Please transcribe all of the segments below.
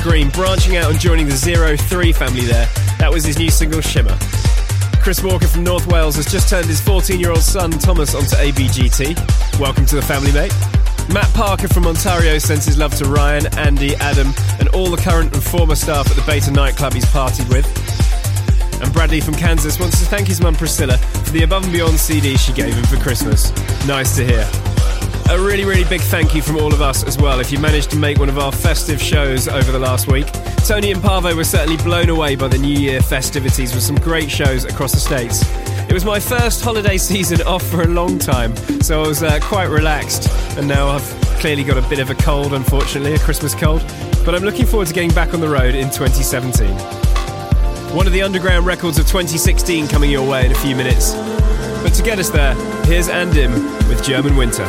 Green, branching out and joining the 0-3 family there. That was his new single, Shimmer. Chris Walker from North Wales has just turned his 14-year-old son, Thomas, onto ABGT. Welcome to the family, mate. Matt Parker from Ontario sends his love to Ryan, Andy, Adam, and all the current and former staff at the Beta nightclub he's partied with. And Bradley from Kansas wants to thank his mum Priscilla for the Above and Beyond CD she gave him for Christmas. Nice to hear. A really, really big thank you from all of us as well if you managed to make one of our festive shows over the last week. Tony and Pavo were certainly blown away by the New Year festivities with some great shows across the States. It was my first holiday season off for a long time, so I was quite relaxed, and now I've clearly got a bit of a cold, unfortunately, a Christmas cold, but I'm looking forward to getting back on the road in 2017. One of the underground records of 2016 coming your way in a few minutes. But to get us there, here's Andim with German Winter.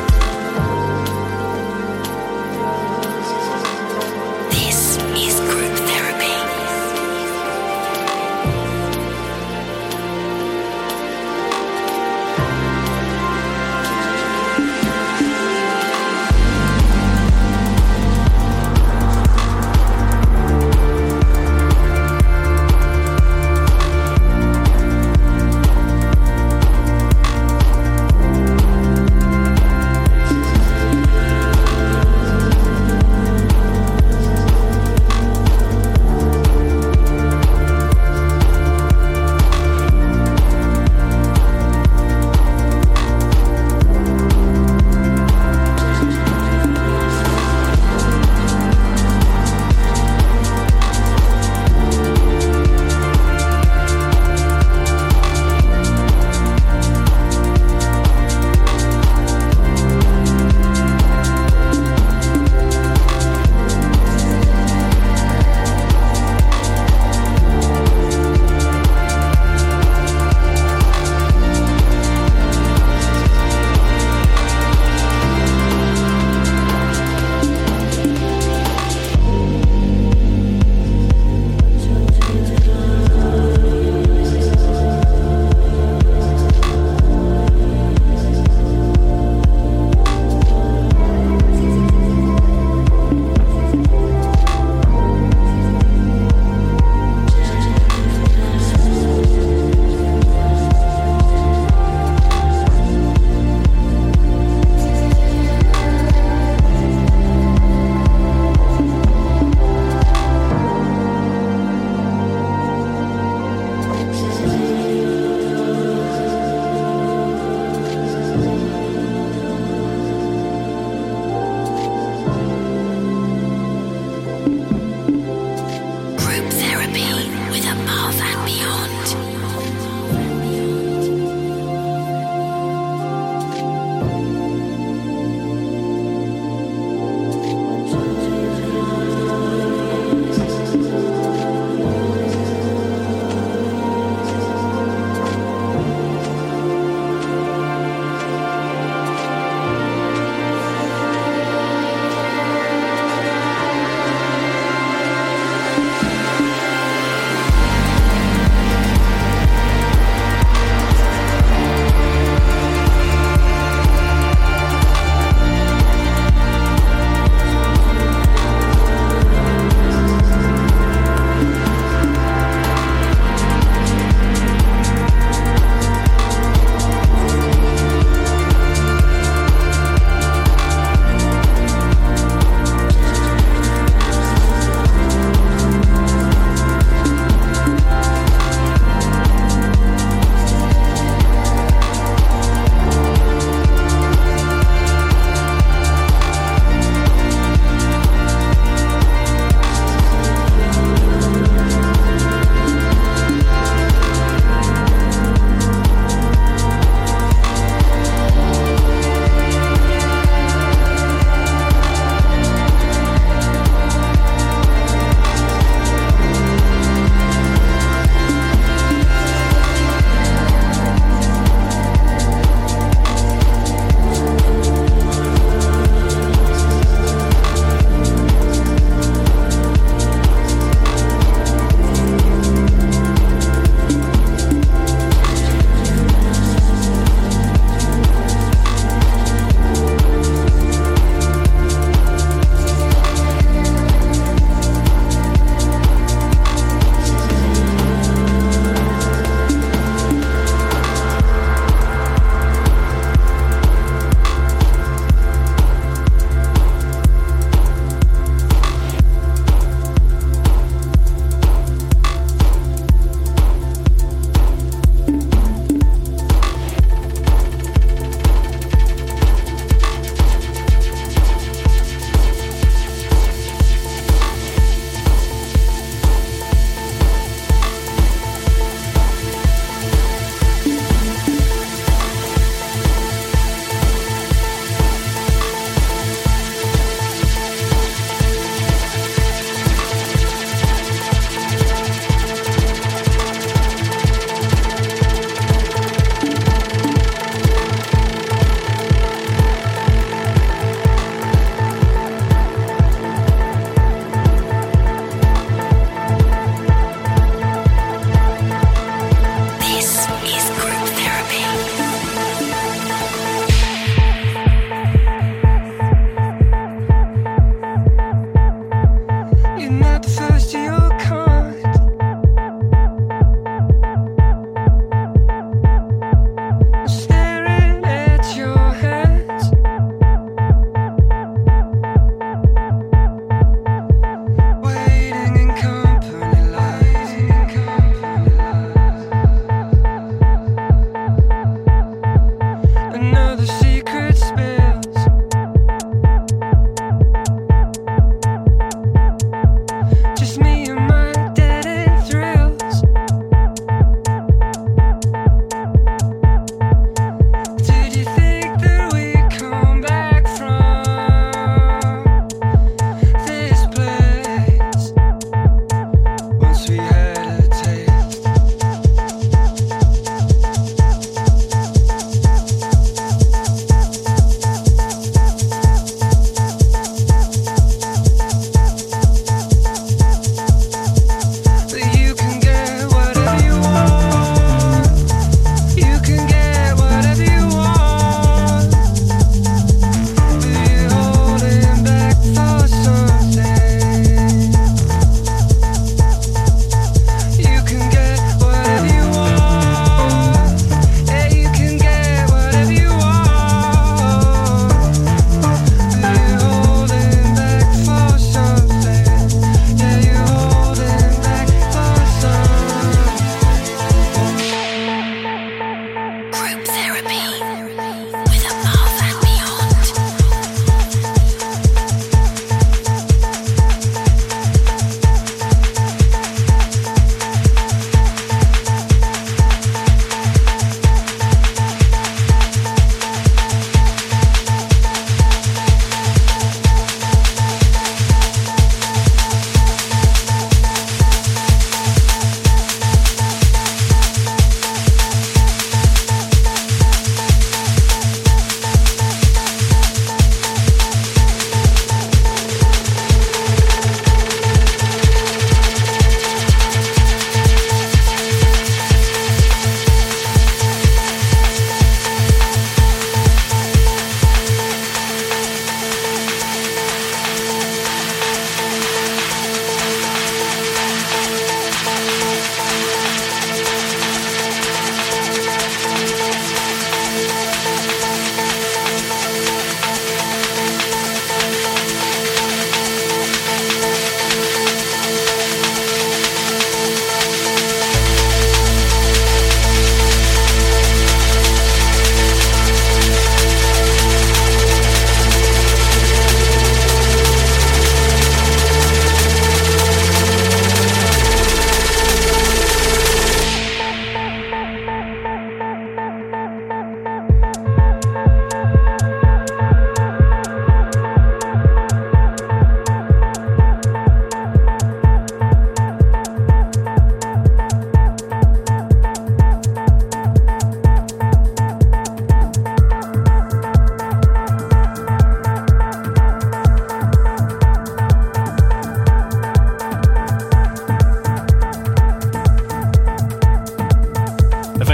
This is Group Therapy.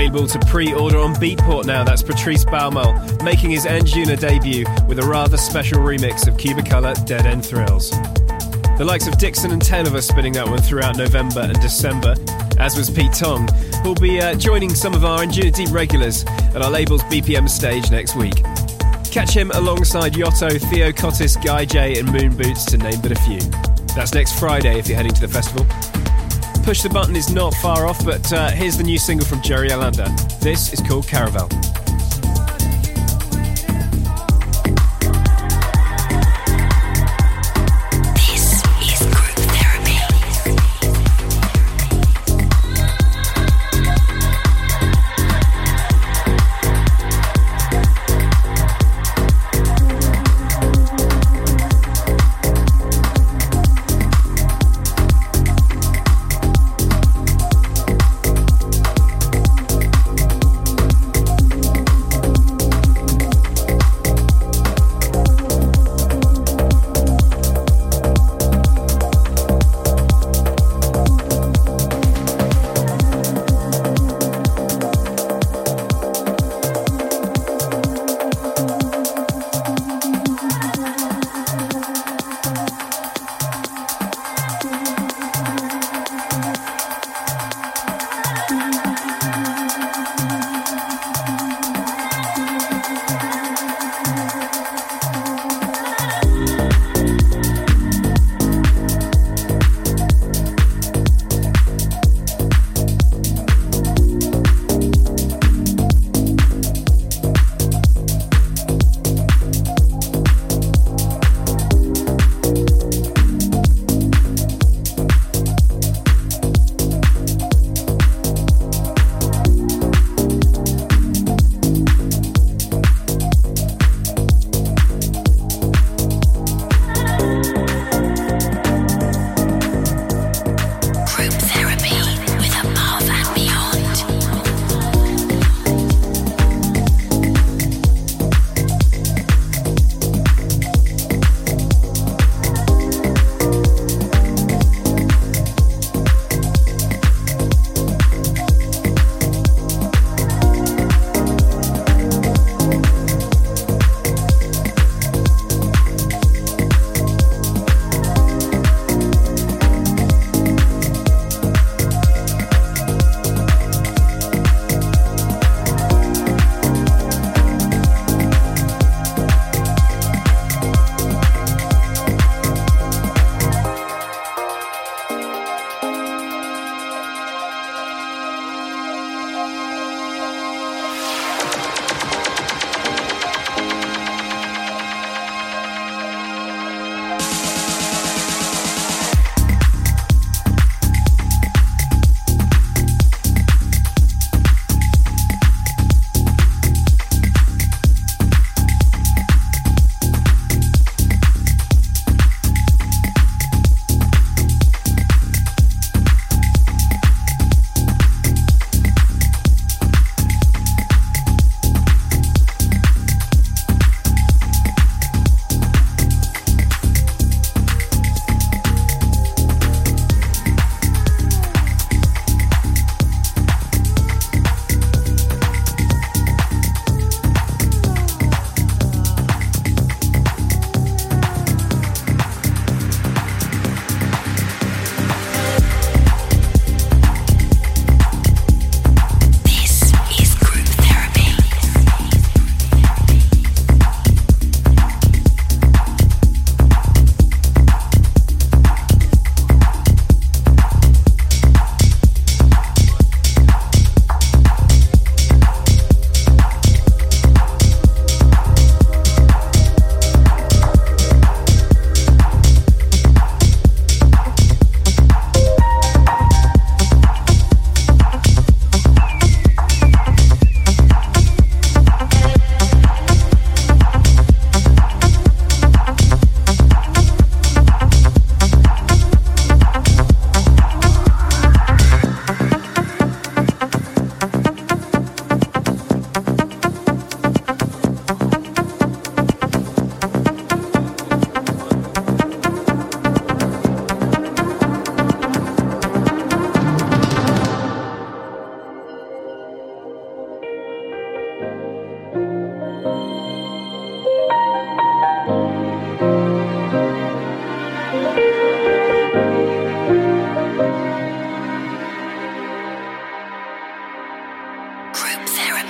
Available to pre-order on Beatport now. That's Patrice Baumel making his Anjuna debut with a rather special remix of Cubicolor Dead End Thrills. The likes of Dixon and Ten of us spinning that one throughout November and December, as was Pete Tong, who'll be joining some of our Anjuna Deep regulars at our label's BPM stage next week. Catch him alongside Yotto, Theo Cottis, Guy J and Moon Boots, to name but a few. That's next Friday if you're heading to the festival. Push the Button is not far off, but here's the new single from Jerry Alanda. This is called Caravel.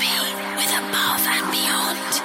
with Above and Beyond.